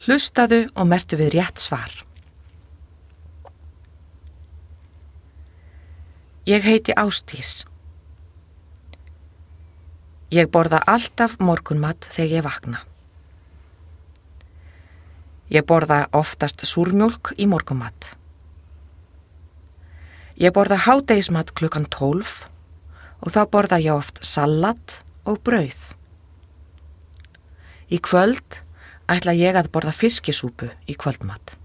Hlustaðu og merktu við rétt svar. Ég heiti Ásdís. Ég borða alltaf morgunmat þegar ég vakna. Ég borða oftast súrmjólk í morgunmat. Ég borða hádegismat klukkan 12 og þá borða ég oft salat og brauð. Í kvöld ætla ég að borða fiskisúpu í kvöldmat.